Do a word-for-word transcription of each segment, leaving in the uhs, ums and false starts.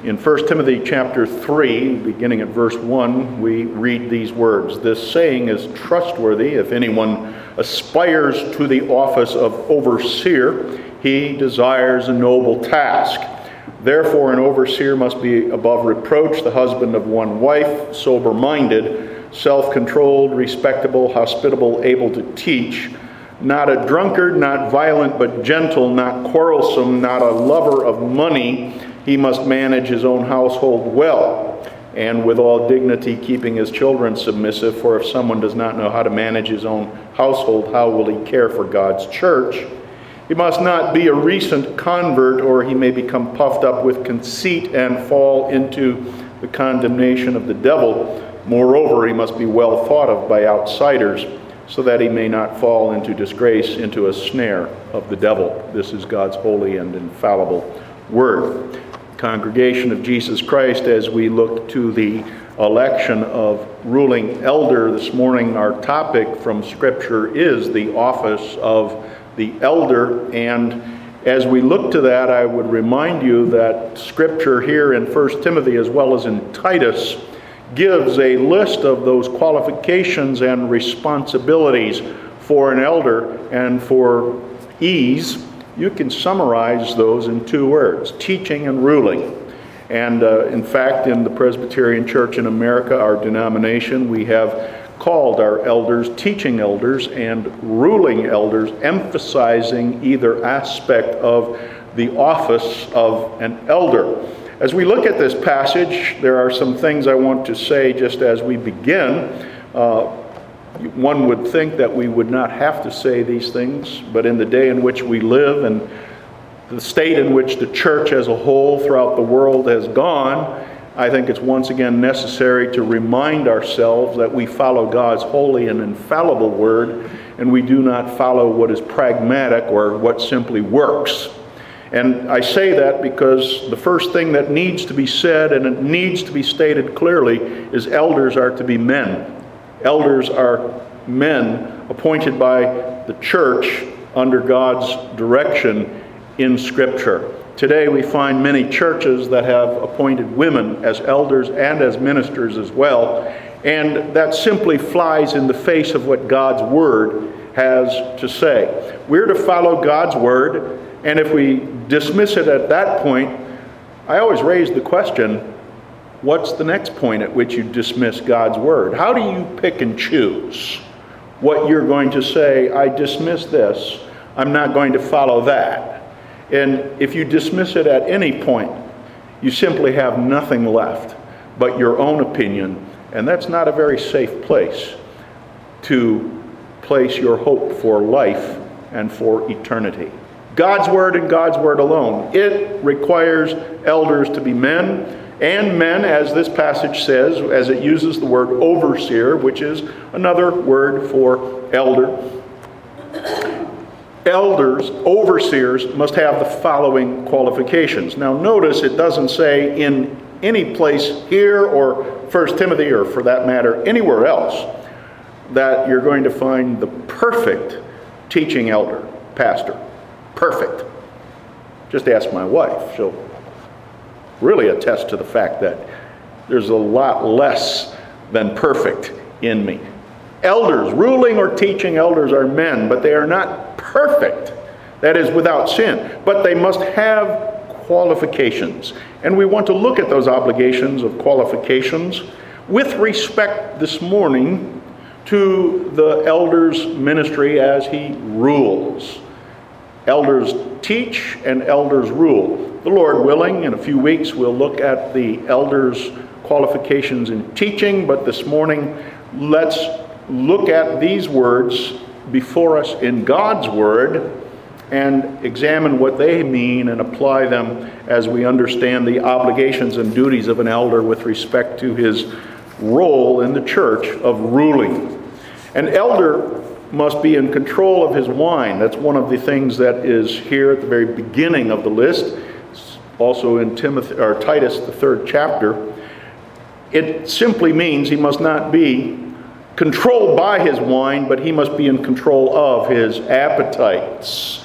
In First Timothy chapter three, beginning at verse one, we read these words. This saying is trustworthy. If anyone aspires to the office of overseer, he desires a noble task. Therefore, an overseer must be above reproach, the husband of one wife, sober-minded, self-controlled, respectable, hospitable, able to teach, not a drunkard, not violent, but gentle, not quarrelsome, not a lover of money. He must manage his own household well, and with all dignity, keeping his children submissive. For if someone does not know how to manage his own household, how will he care for God's church? He must not be a recent convert, or he may become puffed up with conceit and fall into the condemnation of the devil. Moreover, he must be well thought of by outsiders, so that he may not fall into disgrace, into a snare of the devil. This is God's holy and infallible word. Congregation of Jesus Christ, as we look to the election of ruling elder this morning, our topic from Scripture is the office of the elder. And as we look to that, I would remind you that Scripture here in First Timothy as well as in Titus gives a list of those qualifications and responsibilities for an elder, and for ease, you can summarize those in two words: teaching and ruling. And uh, in fact, in the Presbyterian Church in America, our denomination, we have called our elders teaching elders and ruling elders, emphasizing either aspect of the office of an elder. As we look at this passage, there are some things I want to say just as we begin. Uh, One would think that we would not have to say these things, but in the day in which we live and the state in which the church as a whole throughout the world has gone, I think it's once again necessary to remind ourselves that we follow God's holy and infallible word, and we do not follow what is pragmatic or what simply works. And I say that because the first thing that needs to be said, and it needs to be stated clearly, is elders are to be men. Elders are men appointed by the church under God's direction in Scripture. Today we find many churches that have appointed women as elders and as ministers as well, and that simply flies in the face of what God's Word has to say. We're to follow God's Word, and if we dismiss it at that point, I always raise the question, what's the next point at which you dismiss God's Word? How do you pick and choose what you're going to say? I dismiss this. I'm not going to follow that. And if you dismiss it at any point, you simply have nothing left but your own opinion. And that's not a very safe place to place your hope for life and for eternity. God's Word and God's Word alone. It requires elders to be men, and men, as this passage says, as it uses the word overseer, which is another word for elder. Elders, overseers, must have the following qualifications. Now notice it doesn't say in any place here or First Timothy, or for that matter anywhere else, that you're going to find the perfect teaching elder, pastor. Perfect. Just ask my wife. She'll really attest to the fact that there's a lot less than perfect in me. Elders, ruling or teaching elders, are men, but they are not perfect. That is, without sin. But they must have qualifications. And we want to look at those obligations of qualifications with respect this morning to the elder's ministry as he rules. Elders teach and elders rule. The Lord willing, in a few weeks we'll look at the elders' qualifications in teaching, but this morning let's look at these words before us in God's Word and examine what they mean and apply them as we understand the obligations and duties of an elder with respect to his role in the church of ruling. An elder must be in control of his wine. That's one of the things that is here at the very beginning of the list. It's also in Timothy or Titus, the third chapter. It simply means he must not be controlled by his wine, but he must be in control of his appetites.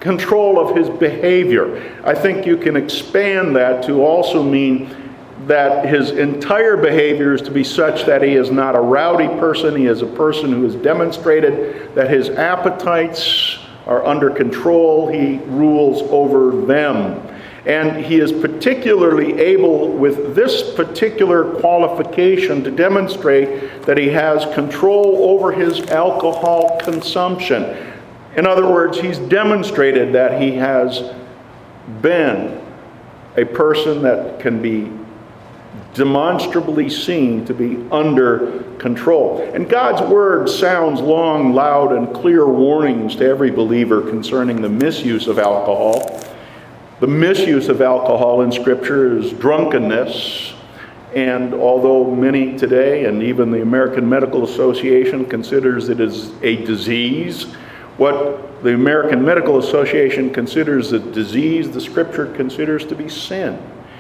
control of his behavior. I think you can expand that to also mean that his entire behavior is to be such that he is not a rowdy person. He is a person who has demonstrated that his appetites are under control. He rules over them. And he is particularly able with this particular qualification to demonstrate that he has control over his alcohol consumption. In other words, he's demonstrated that he has been a person that can be demonstrably seen to be under control. And God's word sounds long, loud, and clear warnings to every believer concerning the misuse of alcohol. The misuse of alcohol in Scripture is drunkenness. And although many today, and even the American Medical Association, considers it as a disease, what the American Medical Association considers a disease, the Scripture considers to be sin.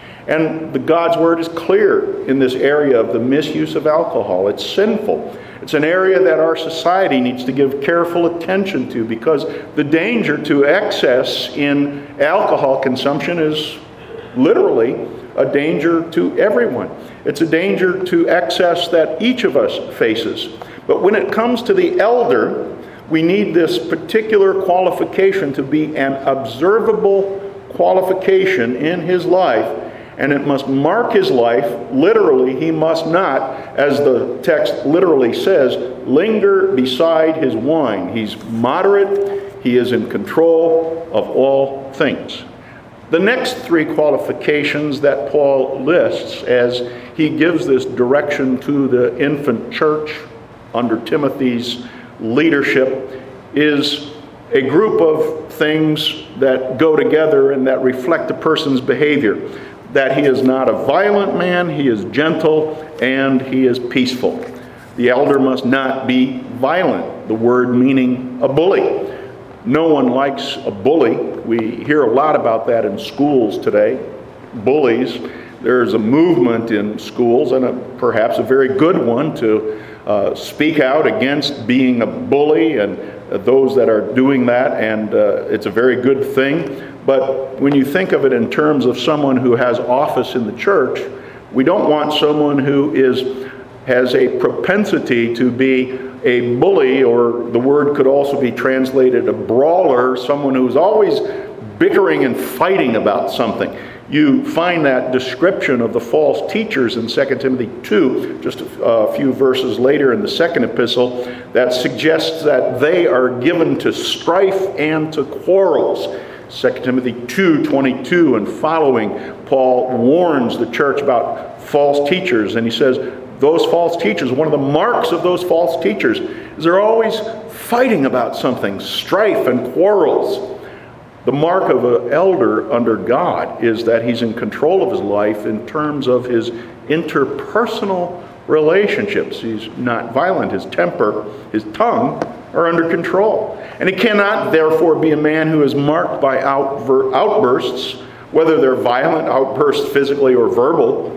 And the God's word is clear in this area of the misuse of alcohol. It's sinful. It's an area that our society needs to give careful attention to, because the danger to excess in alcohol consumption is literally a danger to everyone. It's a danger to excess that each of us faces. But when it comes to the elder, we need this particular qualification to be an observable qualification in his life. And it must mark his life. Literally, he must not, as the text literally says, linger beside his wine. He's moderate. He is in control of all things. The next three qualifications that Paul lists as he gives this direction to the infant church under Timothy's leadership is a group of things that go together and that reflect a person's behavior. That he is not a violent man, he is gentle, and he is peaceful. The elder must not be violent, the word meaning a bully. No one likes a bully. We hear a lot about that in schools today, bullies. There's a movement in schools, and a, perhaps a very good one, to uh, speak out against being a bully and uh, those that are doing that, and uh, it's a very good thing. But when you think of it in terms of someone who has office in the church, we don't want someone who is has a propensity to be a bully, or the word could also be translated a brawler, someone who's always bickering and fighting about something. You find that description of the false teachers in Second Timothy two, just a few verses later in the second epistle, that suggests that they are given to strife and to quarrels. Second Timothy two twenty-two and following, Paul warns the church about false teachers, and he says those false teachers, one of the marks of those false teachers is they're always fighting about something, strife and quarrels. The mark of an elder under God is that he's in control of his life in terms of his interpersonal relationships. He's not violent. His temper, his tongue are under control. And he cannot, therefore, be a man who is marked by outver- outbursts, whether they're violent outbursts physically or verbal.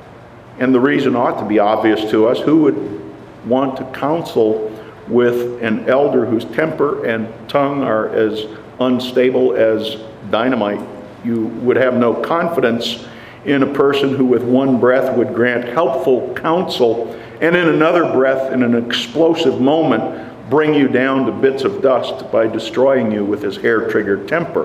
And the reason ought to be obvious to us. Who would want to counsel with an elder whose temper and tongue are as unstable as dynamite? You would have no confidence in a person who with one breath would grant helpful counsel, and in another breath, in an explosive moment, bring you down to bits of dust by destroying you with his hair-triggered temper.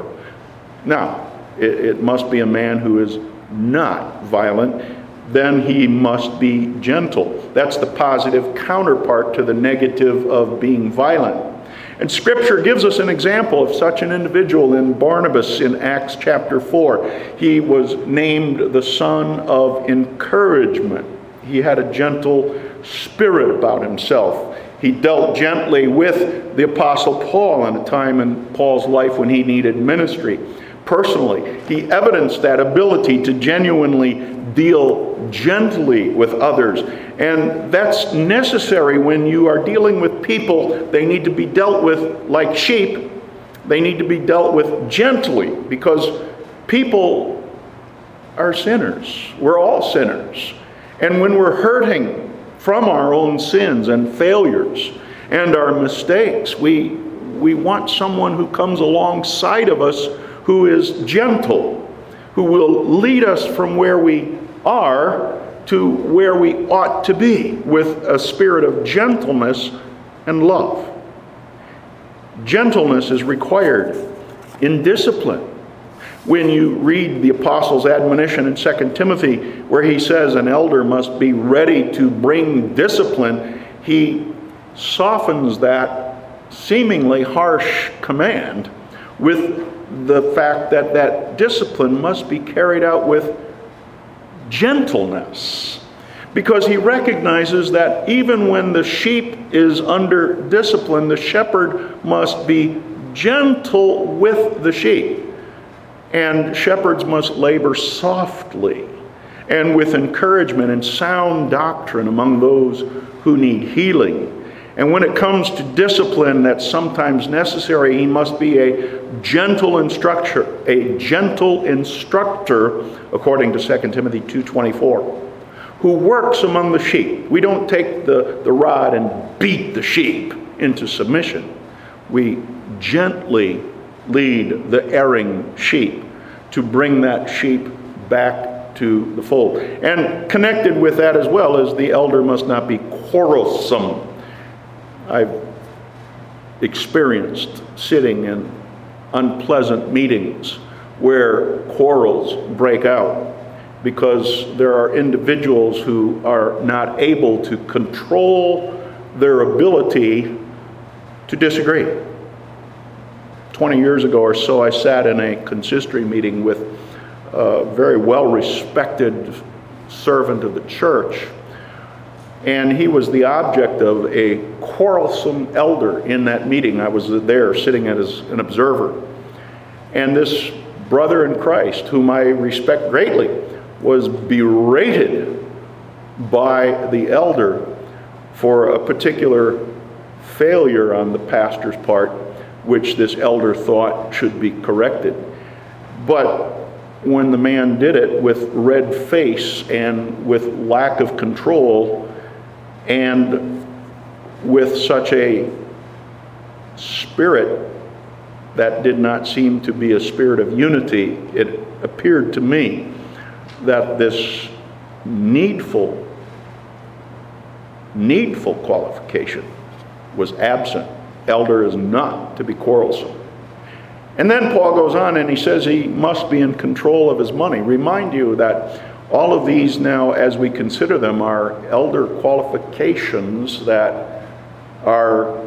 Now, it, it must be a man who is not violent. Then he must be gentle. That's the positive counterpart to the negative of being violent. And Scripture gives us an example of such an individual in Barnabas in Acts chapter four. He was named the son of encouragement. He had a gentle spirit about himself. He dealt gently with the Apostle Paul in a time in Paul's life when he needed ministry. Personally, he evidenced that ability to genuinely deal gently with others. And that's necessary when you are dealing with people. They need to be dealt with like sheep. They need to be dealt with gently, because people are sinners. We're all sinners. And when we're hurting from our own sins and failures and our mistakes, we we want someone who comes alongside of us who is gentle, who will lead us from where we are to where we ought to be, with a spirit of gentleness and love. Gentleness is required in discipline. When you read the apostle's admonition in Second Timothy, where he says an elder must be ready to bring discipline, he softens that seemingly harsh command with the fact that that discipline must be carried out with gentleness, because he recognizes that even when the sheep is under discipline, the shepherd must be gentle with the sheep, and shepherds must labor softly and with encouragement and sound doctrine among those who need healing. And when it comes to discipline that's sometimes necessary, he must be a gentle instructor, a gentle instructor, according to Second Timothy two twenty-four, who works among the sheep. We don't take the, the rod and beat the sheep into submission. We gently lead the erring sheep to bring that sheep back to the fold. And connected with that as well is the elder must not be quarrelsome. I've experienced sitting in unpleasant meetings where quarrels break out because there are individuals who are not able to control their ability to disagree. twenty years ago or so, I sat in a consistory meeting with a very well-respected servant of the church, and he was the object of a quarrelsome elder in that meeting. I was there sitting as an observer. And this brother in Christ, whom I respect greatly, was berated by the elder for a particular failure on the pastor's part, which this elder thought should be corrected. But when the man did it with red face and with lack of control, and with such a spirit that did not seem to be a spirit of unity, it appeared to me that this needful, needful qualification was absent. Elder is not to be quarrelsome. And then Paul goes on and he says he must be in control of his money. Remind you that all of these now, as we consider them, are elder qualifications that are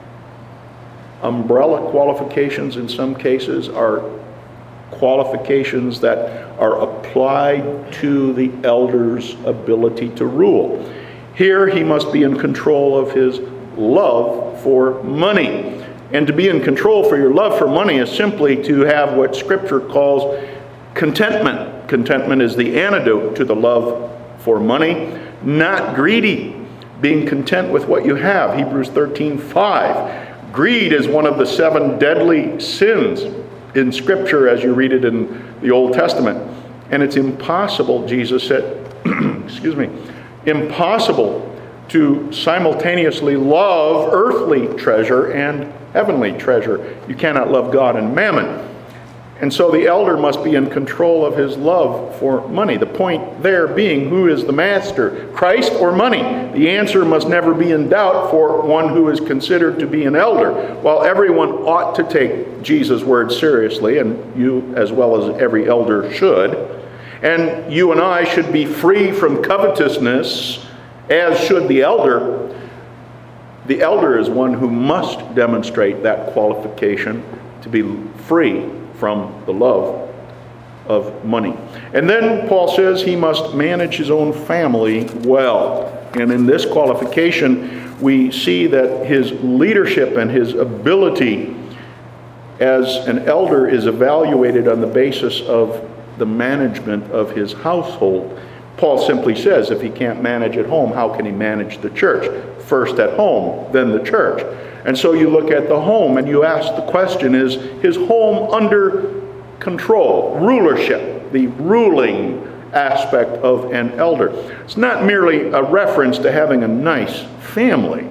umbrella qualifications in some cases, are qualifications that are applied to the elder's ability to rule. Here he must be in control of his love for money. And to be in control for your love for money is simply to have what Scripture calls contentment. Contentment is the antidote to the love for money. Not greedy, being content with what you have. Hebrews thirteen five. Greed is one of the seven deadly sins in Scripture as you read it in the Old Testament. And it's impossible, Jesus said, excuse me, impossible to simultaneously love earthly treasure and heavenly treasure. You cannot love God and mammon. And so the elder must be in control of his love for money. The point there being, who is the master, Christ or money? The answer must never be in doubt for one who is considered to be an elder. While everyone ought to take Jesus' word seriously, and you as well as every elder should, and you and I should be free from covetousness, as should the elder, the elder is one who must demonstrate that qualification to be free from the love of money. And then Paul says he must manage his own family well. And in this qualification, we see that his leadership and his ability as an elder is evaluated on the basis of the management of his household. Paul simply says if he can't manage at home, how can he manage the church? First at home, then the church. And so you look at the home and you ask the question, is his home under control, rulership, the ruling aspect of an elder? It's not merely a reference to having a nice family,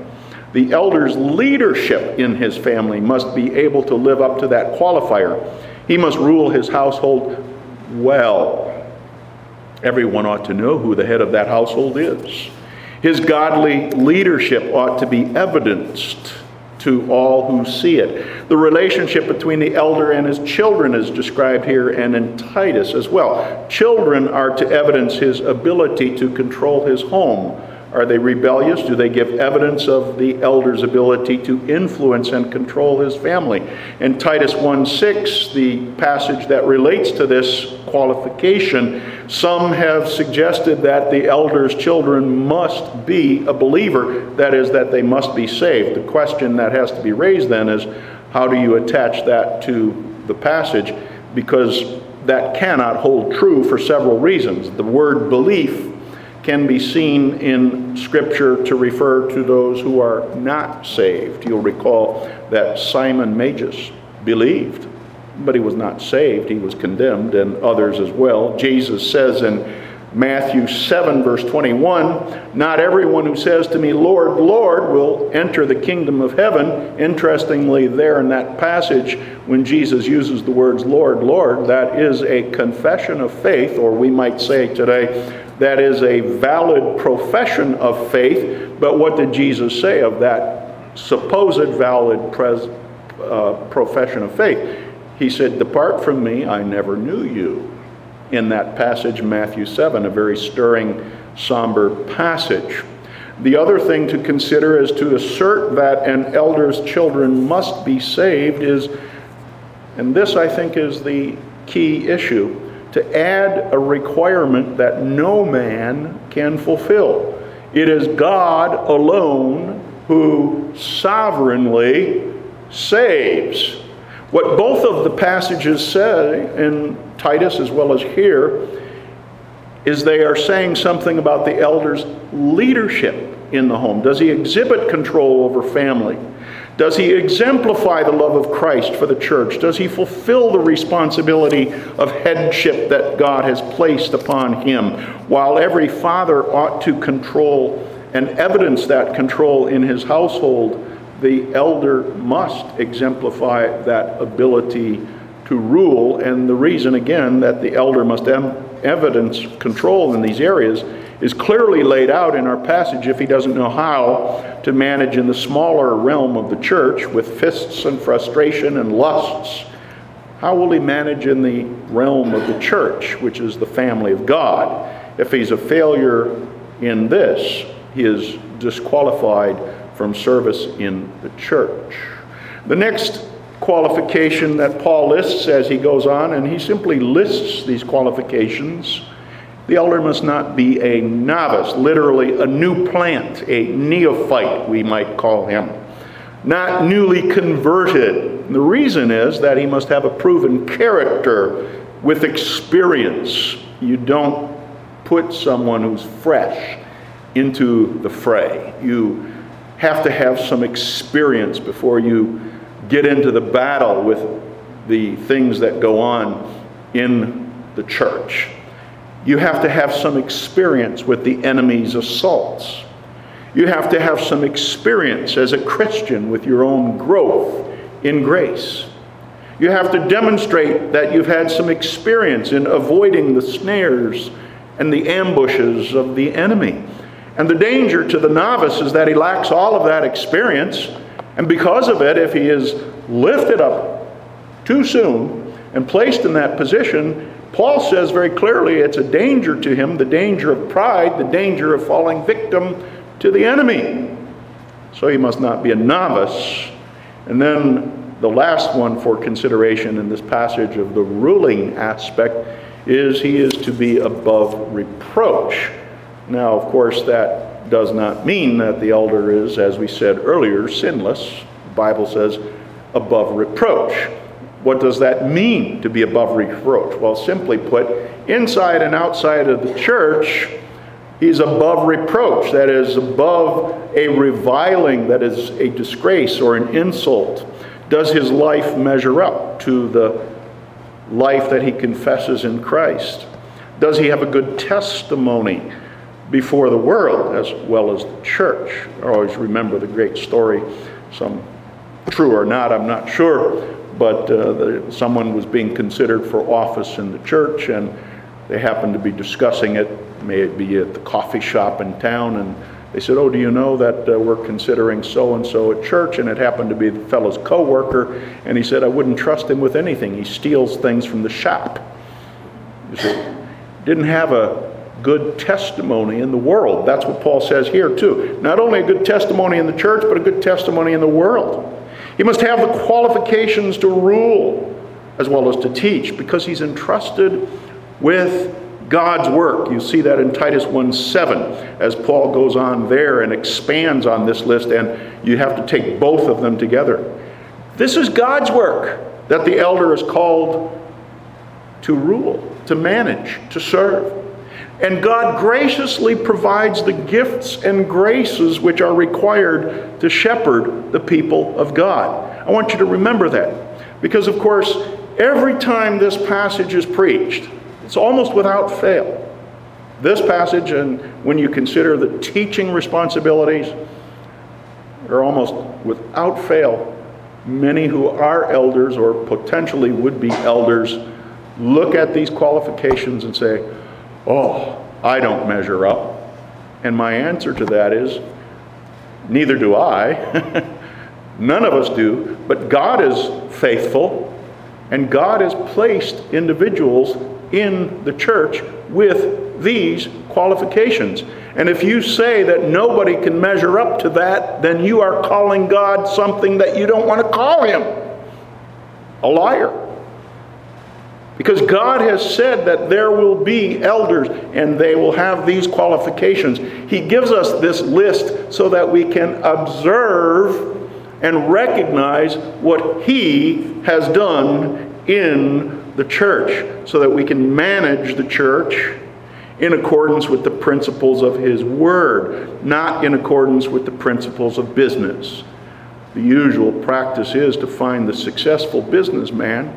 The elder's leadership in his family must be able to live up to that qualifier. He must rule his household well. Everyone ought to know who the head of that household is. His godly leadership ought to be evidenced to all who see it. The relationship between the elder and his children is described here and in Titus as well. Children are to evidence his ability to control his home. Are they rebellious? Do they give evidence of the elder's ability to influence and control his family? In Titus one six, the passage that relates to this qualification, some have suggested that the elder's children must be a believer. That is, that they must be saved. The question that has to be raised then is, how do you attach that to the passage? Because that cannot hold true for several reasons. The word belief can be seen in Scripture to refer to those who are not saved. You'll recall that Simon Magus believed, but he was not saved. He was condemned, and others as well. Jesus says in Matthew seven, verse twenty-one, "Not everyone who says to me, 'Lord, Lord,' will enter the kingdom of heaven." Interestingly, there in that passage, when Jesus uses the words "Lord, Lord," that is a confession of faith, or we might say today, that is a valid profession of faith. But what did Jesus say of that supposed valid pres, uh, profession of faith? He said, "Depart from me, I never knew you." In that passage, Matthew seven, a very stirring, somber passage. The other thing to consider is to assert that an elder's children must be saved is, and this I think is the key issue, to add a requirement that no man can fulfill. It is God alone who sovereignly saves. What both of the passages say, in Titus as well as here, is they are saying something about the elder's leadership in the home. Does he exhibit control over family? Does he exemplify the love of Christ for the church? Does he fulfill the responsibility of headship that God has placed upon him? While every father ought to control and evidence that control in his household, the elder must exemplify that ability to rule. And the reason, again, that the elder must em- evidence control in these areas is clearly laid out in our passage. If he doesn't know how to manage in the smaller realm of the church with fists and frustration and lusts, how will he manage in the realm of the church, which is the family of God? If he's a failure in this, he is disqualified from service in the church. The next qualification that Paul lists as he goes on, and he simply lists these qualifications: the elder must not be a novice, literally a new plant, a neophyte, we might call him, not newly converted. The reason is that he must have a proven character with experience. You don't put someone who's fresh into the fray. You have to have some experience before you get into the battle with the things that go on in the church. You have to have some experience with the enemy's assaults. You have to have some experience as a Christian with your own growth in grace. You have to demonstrate that you've had some experience in avoiding the snares and the ambushes of the enemy. And the danger to the novice is that he lacks all of that experience, and because of it, if he is lifted up too soon and placed in that position, Paul says very clearly it's a danger to him, the danger of pride, the danger of falling victim to the enemy. So he must not be a novice. And then the last one for consideration in this passage of the ruling aspect is he is to be above reproach. Now, of course, that does not mean that the elder is, as we said earlier, sinless. The Bible says above reproach. What does that mean, to be above reproach? Well, simply put, inside and outside of the church, he's above reproach. That is, above a reviling that is a disgrace or an insult. Does his life measure up to the life that he confesses in Christ? Does he have a good testimony? before the world as well as the church. I always remember the great story, some true or not, I'm not sure, but uh, the, someone was being considered for office in the church, and they happened to be discussing it, may it be at the coffee shop in town, and they said, oh, do you know that uh, we're considering so-and-so at church? And it happened to be the fellow's co-worker, and he said, I wouldn't trust him with anything. He steals things from the shop. You see, didn't have a good testimony in the world. That's what Paul says here too. Not only a good testimony in the church, but a good testimony in the world. He must have the qualifications to rule as well as to teach, because he's entrusted with God's work. You see that in Titus one seven as Paul goes on there and expands on this list, and you have to take both of them together. This is God's work that the elder is called to rule, to manage, to serve. And God graciously provides the gifts and graces which are required to shepherd the people of God. I want you to remember that, because of course every time this passage is preached, it's almost without fail. This passage, and when you consider the teaching responsibilities, are almost without fail, many who are elders or potentially would be elders look at these qualifications and say, oh, I don't measure up. And my answer to that is, neither do I. None of us do, but God is faithful, and God has placed individuals in the church with these qualifications. And if you say that nobody can measure up to that, then you are calling God something that you don't want to call him. A liar. Because God has said that there will be elders and they will have these qualifications. He gives us this list so that we can observe and recognize what he has done in the church, so that we can manage the church in accordance with the principles of his word, not in accordance with the principles of business. The usual practice is to find the successful businessman,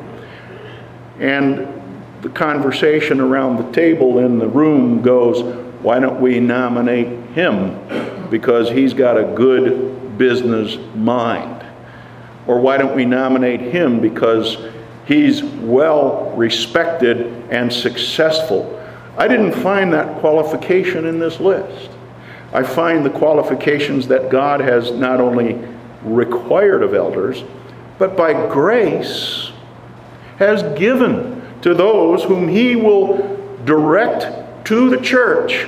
and the conversation around the table in the room goes, why don't we nominate him because he's got a good business mind? Or why don't we nominate him because he's well respected and successful? I didn't find that qualification in this list. I find the qualifications that God has not only required of elders, but by grace has given to those whom he will direct to the church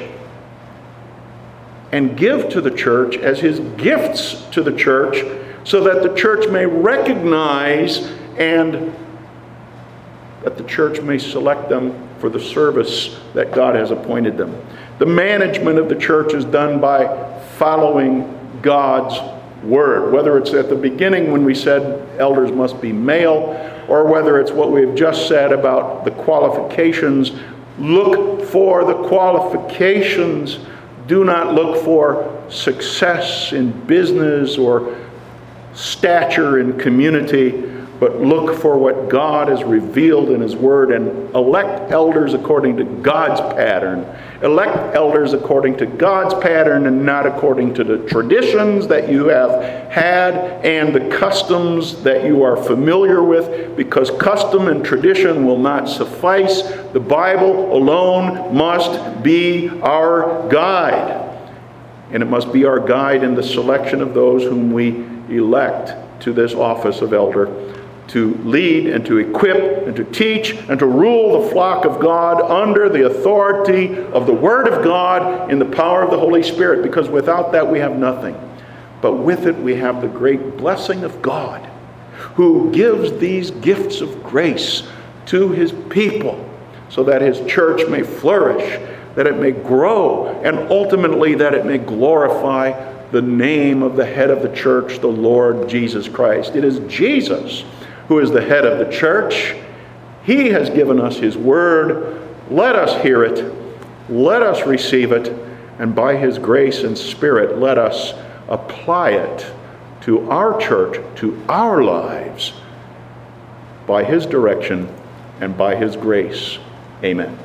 and give to the church as his gifts to the church, so that the church may recognize and that the church may select them for the service that God has appointed them. The management of the church is done by following God's word, whether it's at the beginning when we said elders must be male, or whether it's what we've just said about the qualifications. Look for the qualifications. Do not look for success in business or stature in community, but look for what God has revealed in his word, and elect elders according to God's pattern. Elect elders according to God's pattern and not according to the traditions that you have had and the customs that you are familiar with, because custom and tradition will not suffice. The Bible alone must be our guide. And it must be our guide in the selection of those whom we elect to this office of elder, to lead and to equip and to teach and to rule the flock of God under the authority of the Word of God in the power of the Holy Spirit, because without that we have nothing. But with it we have the great blessing of God, who gives these gifts of grace to his people so that his church may flourish, that it may grow, and ultimately that it may glorify the name of the head of the church, the Lord Jesus Christ. It is Jesus who is the head of the church. He has given us his word. Let us hear it. Let us receive it. And by his grace and spirit, let us apply it to our church, to our lives, by his direction and by his grace. Amen.